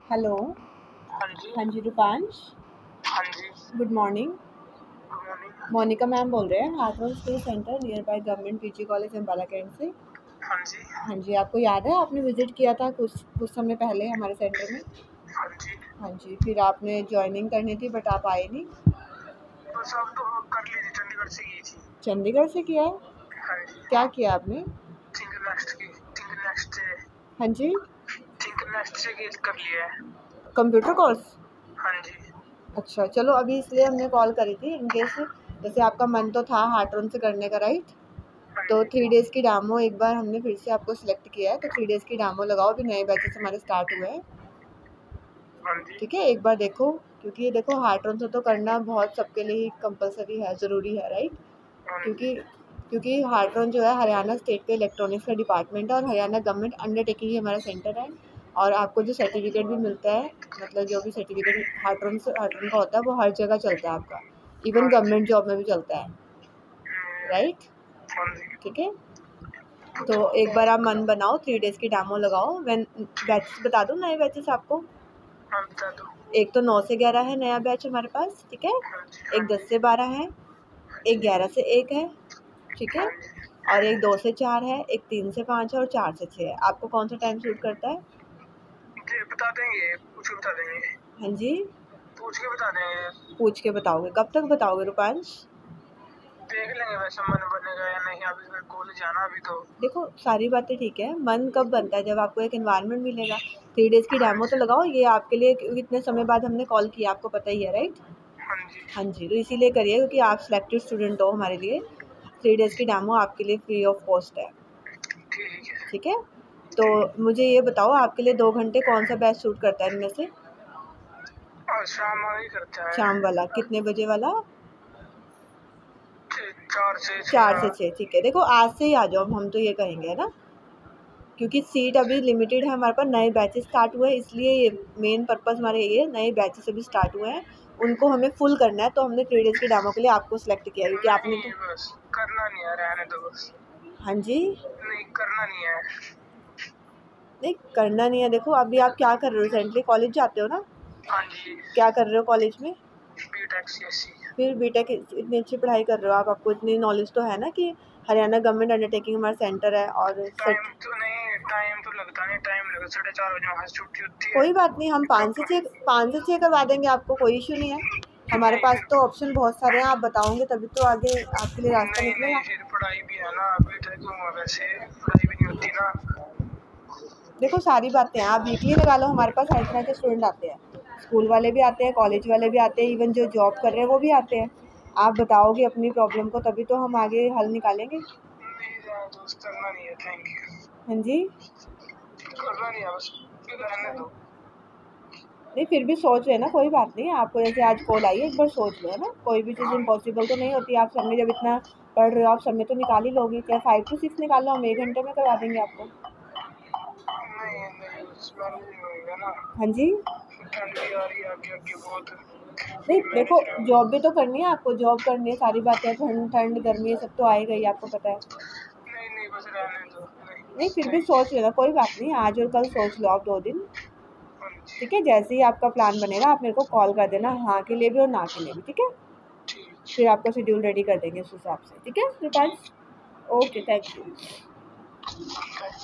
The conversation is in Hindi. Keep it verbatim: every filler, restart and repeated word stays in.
हेलो। हाँ जी। हाँ जी रूपांश, हाँ जी। Good morning. Good morning. Monica ma'am बोल रहे हैं, Hathras skill centre near by government PG college Ambala cantt से। हाँ जी। हाँ जी, आपको याद है आपने विजिट किया था कुछ कुछ समय पहले हमारे सेंटर में? हाँ जी। हाँ जी, फिर आपने ज्वाइनिंग करनी थी बट आप आए नहीं। बस अब तो कर ली थी, चंडीगढ़ से की थी। चंडीगढ़ से किया है? हाँ जी। क्या किया आपने? थिंक नेक्स्ट की थिंक नेक्स्ट से हाँ जी, थिंक नेक्स्ट से की कर लिया है। Computer course. हाँ जी। अच्छा चलो, अभी इसलिए हमने कॉल करी थी इन केस जैसे आपका मन तो था हाथरस से करने का, राइट? हाँ तो जी। थ्री डेज़ की डामो एक बार हमने फिर से आपको सिलेक्ट किया है, तो थ्री डेज़ की डामो लगाओ, अभी नए बैचेस हमारे स्टार्ट हुए हैं। हाँ जी। ठीक है, एक बार देखो, क्योंकि ये देखो हार्ट्रन से तो करना बहुत सबके लिए ही कंपलसरी है, ज़रूरी है, राइट? हाँ जी। क्योंकि क्योंकि हार्ट्रन जो है हरियाणा स्टेट का इलेक्ट्रॉनिक्स का डिपार्टमेंट है और हरियाणा गवर्नमेंट अंडरटेकिंग ही हमारा सेंटर है। और आपको जो सर्टिफिकेट भी मिलता है, मतलब जो भी सर्टिफिकेट हार्ट्रन से हार्ट्रन का होता है वो हर जगह चलता है आपका, इवन हाँ जी। गवर्नमेंट जॉब में भी चलता है, हम्म, राइट? हाँ जी। ठीक है, तो एक बार आप मन बनाओ, थ्री डेज़ की डेमो लगाओ। व्हेन बैचेस बता दूँ, नए बैचेस आपको? हाँ बता दो। एक तो नौ से ग्यारह है नया बैच हमारे पास, ठीक है। हाँ जी। हाँ एक जी। दस से बारह है, हाँ एक जी। ग्यारह से एक है, ठीक है। हाँ जी। और एक दो से चार है, एक तीन से पाँच है और चार से छः है। आपको कौन सा टाइम सूट करता है? जी बता देंगे, पूछ के बता देंगे। हाँ जी, पूछ के बता देंगे। पूछ के बताओगे? कब तक बताओगे रूपांश? देख लेंगे वैसे मन बनेगा या नहीं, अभी तो कॉलेज जाना अभी तो। देखो सारी बातें ठीक है, मन कब बनता है? जब आपको एक एनवायरनमेंट मिलेगा। थ्री डेज़ की हाँ डेमो तो जी। लगाओ, ये आपके लिए इतने समय बाद हमने कॉल किया, आपको पता ही है, राइट? हाँ जी। हाँ जी, तो इसीलिए करिए क्योंकि आप सिलेक्टेड स्टूडेंट हो हमारे लिए। थ्री डेज़ की डेमो आपके लिए फ्री ऑफ कॉस्ट है, ठीक है। ठीक है। तो मुझे ये बताओ, आपके लिए दो घंटे कौन सा बैच सूट करता है इनमें से? और शाम ही करता है। शाम वाला, कितने बजे वाला? चार से चार से छः। छः, ठीक है। देखो आज से ही आ जाओ, हम तो ये कहेंगे, है ना? क्योंकि सीट अभी लिमिटेड है हमारे पास, नए बैचेस स्टार्ट हुए हैं, इसलिए ये मेन पर्पज़ हमारे ये है, नए बैचेस अभी स्टार्ट हुए हैं, उनको हमें फुल करना है, तो हमने थ्री डेज़ की डेमो के लिए आपको सिलेक्ट किया है, क्योंकि आपने नहीं तो। बस करना नहीं है, रहने दो बस। हाँ जी, नहीं करना नहीं है। नहीं करना नहीं है। देखो अभी आप क्या कर रहे हो, रिसेंटली कॉलेज जाते हो ना? हाँ जी। क्या कर रहे हो कॉलेज में? B tech C S C. फिर बीटेक इतनी अच्छी पढ़ाई कर रहे हो आप, आपको इतनी नॉलेज तो है ना कि हरियाणा गवर्नमेंट अंडरटेकिंग हमारा सेंटर है और टाइम सर्ट। तो नहीं, टाइम तो लगता नहीं, टाइम लगता साढ़े चार बजे वहाँ से छुट्टी होती है। कोई बात नहीं, हम पाँच से छः पाँच से छः करवा देंगे आपको, कोई इशू नहीं है। हमारे नहीं पास तो ऑप्शन बहुत सारे हैं, आप बताओगे तभी तो आगे आपके लिए रास्ता नहीं नहीं, निकलेगा। फिर पढ़ाई भी है ना, बी टेक में वैसे पढ़ाई भी नहीं होती ना। देखो सारी बातें हैं, आप वीकली लगा लो, हमारे पास हर तरह के स्टूडेंट आते हैं, स्कूल वाले भी आते हैं, कॉलेज वाले भी आते हैं, इवन जो जॉब कर रहे हैं वो भी आते हैं। आप बताओगे अपनी प्रॉब्लम को, तभी तो हम आगे हल निकालेंगे। नहीं जाए दोस्त, करना नहीं है, थैंक यू। हाँ जी, करना नहीं है बस, रहने दो। नहीं फिर भी सोच लेना, कोई बात नहीं। आपको जैसे आज कॉल आई है, एक बार सोच लो, है ना? कोई भी चीज़ हाँ। इम्पॉसिबल तो नहीं होती। आप समय जब इतना पढ़ रहे हो, आप समय तो निकाल ही लोगे, चाहे फाइव टू सिक्स निकाल लो, हम एक घंटे में करवा देंगे आपको। नहीं नहीं बस मैनेज नहीं होएगा ना। हाँ जी, ठंड भी आ रही है आगे आगे बहुत। नहीं देखो मैनेज रहा। जॉब भी तो करनी है आपको, जॉब करनी है, सारी बातें हैं, ठंड ठंड गर्मी ये सब तो आएगा ही, आपको पता है। नहीं नहीं बस रहने दो, नहीं नहीं बस फिर भी थैंक यू। सोच लेना, कोई बात नहीं, आज और कल सोच लो आप, दो दिन। हाँ जी। ठीक है, जैसे ही आपका प्लान बनेगा आप मेरे को कॉल कर देना, हाँ के लिए भी और ना के लिए भी, ठीक है। ठीक फिर आपका शेड्यूल रेडी कर देंगे उस हिसाब से, ठीक है रूपांश? ठीक ओके, थैंक यू। ठीक।